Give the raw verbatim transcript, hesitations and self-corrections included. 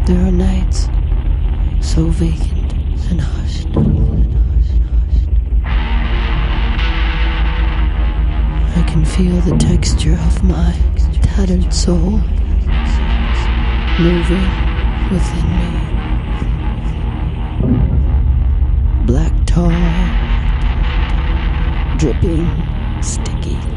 There are nights so vacant and hushed. I can feel the texture of my tattered soul moving within me. Black tar, dripping, sticky.